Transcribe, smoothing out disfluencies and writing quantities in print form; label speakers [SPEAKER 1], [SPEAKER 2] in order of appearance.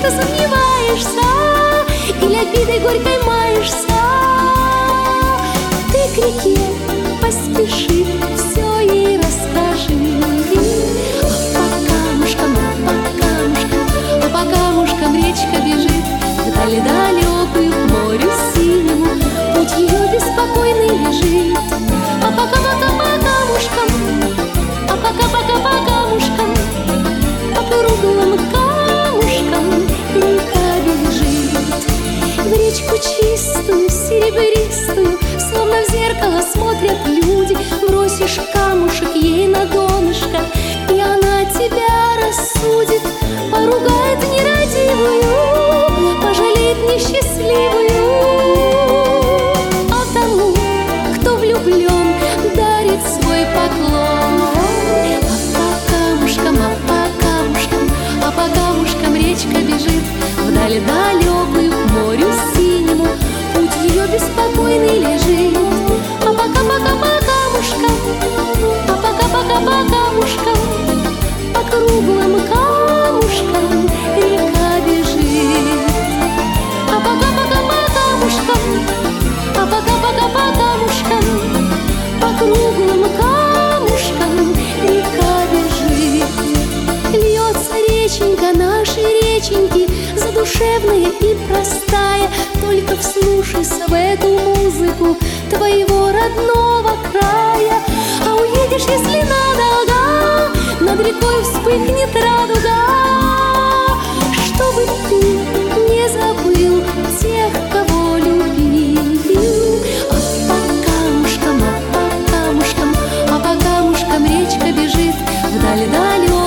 [SPEAKER 1] часто сомневаешься или обидой горькой маешься, ты к реке поспеши, все ей расскажи. А по камушкам речка бежит вдали далекую к морю синему, путь ее беспокойный лежит. А пока-пока по камушкам, а пока-пока по камушкам, по круглым камушкам река бежит. В речку чистую, серебристую, словно в зеркало смотрят люди. Бросишь камушек ей на донышко, и она тебя рассудит, поругает нерадивую, пожалеет несчастливую. А тому, кто влюблен, дарит свой поклон. А по камушкам речка бежит вдаль далекую к морю синему, путь ее беспокойный лежит. А пока-пока по камушкам, а пока-пока по камушкам, по круглым камушкам река бежит. А пока-пока по камушкам, а пока-пока по камушкам, по круглым камушкам река бежит. Льется реченька нашей реченьки, задушевная и простая. Только вслушайся в эту музыку твоего родного края. А уедешь, если надолго, над рекой вспыхнет радуга, чтобы ты не забыл тех, кого любил. А по камушкам речка бежит вдаль далекую